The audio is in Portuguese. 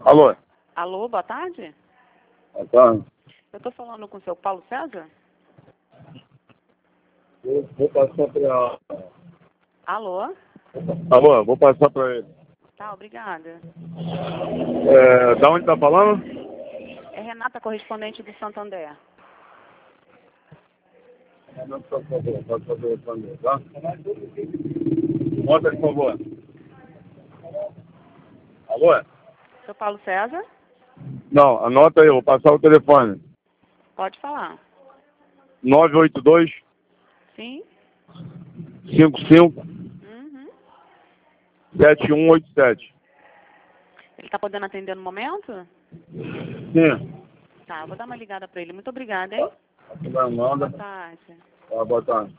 Alô? Alô, boa tarde. Boa tarde. Eu estou falando com o seu Paulo César? Vou passar para... Alô? Alô, vou passar para ele. Tá, obrigada. Da onde tá falando? É Renata, correspondente do Santander. Não, por favor, pode fazer o telefone, tá? Bota, por favor. Alô? Seu Paulo César? Não, anota aí, eu vou passar o telefone. Pode falar. 982 Sim? 55 Uhum. 7187. Ele está podendo atender no momento? Sim. Tá, eu vou dar uma ligada para ele. Muito obrigada, hein? Aqui vai Amanda. Boa tarde. Boa tarde.